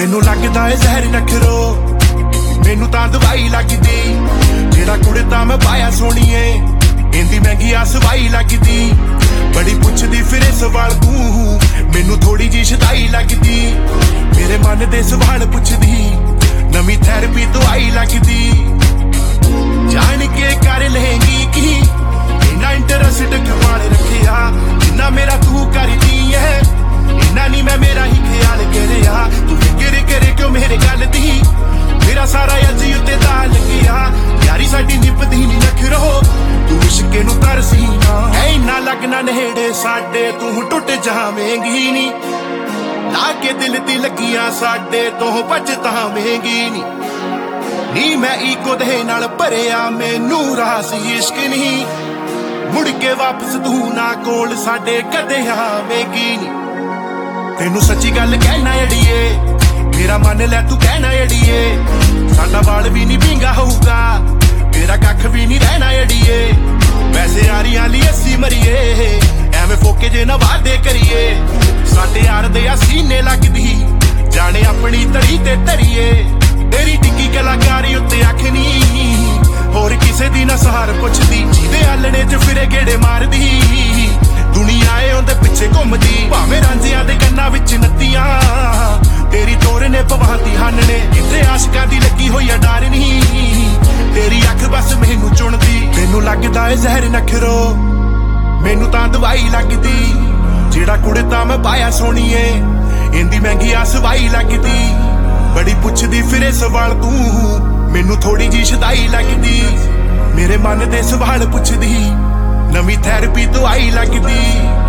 ਤੈਨੂੰ ਲੱਗਦਾ ਏ ਜ਼ਹਿਰ ਨਖਰੋ, ਮੈਨੂੰ ਤਾਂ ਦਵਾਈ ਲੱਗਦੀ। ਜਿਹੜਾ ਕੁੜਤਾ ਮੈਂ ਪਾਇਆ ਸੋਹਣੀਏ, ਇੰਦੀ ਮਹਿੰਗੀ ਆ ਸਵਾਈ ਲੱਗਦੀ। ਬੜੀ ਪੁੱਛਦੀ ਫਿਰੇ ਸਵਾਲ ਤੂੰ, ਮੈਨੂੰ ਥੋੜੀ ਜੀ ਸ਼ਦਾਈ ਲੱਗਦੀ। ਮੇਰੇ ਮਨ ਦੇ ਸਵਾਲ ਪੁੱਛਦੀ, ਨਵੀਂ ਥੈਰੇਪੀ ਦਵਾਈ ਲੱਗਦੀ। ਜਾਣ ਕੇ ਕਰ ਲੇਂਗੀ ਕੀ ਇੰਨਾ ਇੰਟਰਸਟ ਕਮਾਲ ਰੱਖਿਆ, ਜਿੰਨਾ ਮੇਰਾ ਤੂੰ ਕਰਦੀ ਐ ਇੰਨਾ ਨੀ ਮੈਂ ਮੇਰਾ ਹੀ ਖਿਆਲ ਕਰਿਆ। ਤੂੰ ਫਿਕਰ ਕਰੇ ਕਿਉਂ ਮੇਰੇ ਗੱਲ ਦੀ, ਮੇਰਾ ਸਾਰਾ ਅੱਜ ਉੱਤੇ ਦਾ ਲੱਗਿਆ। ਯਾਰੀ ਸਾਡੀ ਨਿਭਦੀ ਨੀ ਨਖਰੋ, ਤੂੰ ਇਸ਼ਕੇ ਨੂੰ ਤਰਸੀ ਨਾ। ਇੰਨਾ ਲੱਗਣਾ ਨੇੜੇ ਸਾਡੇ, ਤੂੰ ਟੁੱਟ ਜਾਵੇਂਗੀ ਨੀ। ਲਾ ਕੇ ਦਿਲ ਦੀ ਲੱਗੀਆਂ ਸਾਡੇ ਤੋਂ ਪਛਤਾਵੇਂਗੀ ਨੀ। ਨੀ ਮੈਂ ਈਗੋ ਦੇ ਨਾਲ ਭਰਿਆ, ਮੈਨੂੰ ਰਾਸ ਇਸ਼ਕ ਨਹੀਂ। ਮੁੜ ਕੇ ਵਾਪਸ ਤੂੰ ਨਾ ਕੋਲ ਸਾਡੇ ਕਦੇ ਆਵੇਂਗੀ ਨੀ। ਤੈਨੂੰ ਸੱਚੀ ਗੱਲ ਕਹਿਣਾ ਅੜੀਏ, ਮੇਰਾ ਮੰਨ ਲੈ ਤੂੰ ਕਹਿਣਾ ਅੜੀਏ। ਸਾਡਾ ਵਾਲ ਵੀ ਨੀ ਵਿੰਗਾ ਹੋਊਗਾ, ਤੇਰਾ ਕੱਖ ਵੀ ਨੀ ਰਹਿਣਾ ਅੜੀਏ। ਵੈਸੇ ਯਾਰੀਆਂ ਲਈ ਅਸੀਂ ਮਰੀਏ, ਐਵੇਂ ਫੋਕੇ ਜੇ ਨਾ ਵਾਦੇ ਕਰੀਏ। ਸਾਡੇ ਯਾਰ ਦੇ ਆ ਸੀਨੇ ਲੱਗਦੀ, ਜਾਣੇ ਆਪਣੀ ਧੜੀ ਤੇ ਧਰੀਏ। ਤੇਰੀ ਟਿੱਕੀ ਕਲਾਕਾਰੀ ਉੱਤੇ ਅੱਖ ਨੀ, ਹੋਰ ਕਿਸੇ ਦੀ ਨਾ ਸਹਾਰ ਪੁੱਛਦੀ। ਜਿਹਦੇ ਆਲਣੇ ਚ ਫਿਰੇ ਗੇੜੇ ਮਾਰਦੀ, ਦੁਨੀਆ ਏ ਉਹਦੇ ਪਿੱਛੇ ਘੁੰਮਦੀ। ਭਾਵੇਂ ਰਾਂਝਿਆਂ ਦੇ ਕੰਨਾਂ ਵਿੱਚ ਨੱਤੀਆਂ, ਤੇਰੀ ਤੋਰ ਨੇ ਪਵਾਤੀ ਹਾਨਣੇ। ਕਿਤੇ ਆਸ਼ਕਾਂ ਦੀ ਲੱਗੀ ਹੋਈ ਆ ਡਰ ਨਹੀਂ, ਤੇਰੀ ਅੱਖ ਬਸ ਮੈਨੂੰ ਚੁਣਦੀ। ਤੈਨੂੰ ਲੱਗਦਾ ਏ ਜ਼ਹਿਰ ਨਖਰੋ, ਮੈਨੂੰ ਤਾਂ ਦਵਾਈ ਲੱਗਦੀ। ਜਿਹੜਾ ਕੁੜਤਾ ਮੈਂ ਪਾਇਆ ਸੋਹਣੀਏ, ਇੰਦੀ ਮਹਿੰਗੀ ਆ ਸਵਾਈ ਲੱਗਦੀ। ਬੜੀ ਪੁੱਛਦੀ ਫਿਰੇ ਸਵਾਲ ਤੂੰ, ਮੈਨੂੰ ਥੋੜੀ ਜੀ ਸ਼ਦਾਈ ਲੱਗਦੀ। ਮੇਰੇ ਮਨ ਦੇ ਸਵਾਲ ਪੁੱਛਦੀ, ਨਵੀਂ ਥੈਰੇਪੀ ਦਵਾਈ ਲੱਗਦੀ।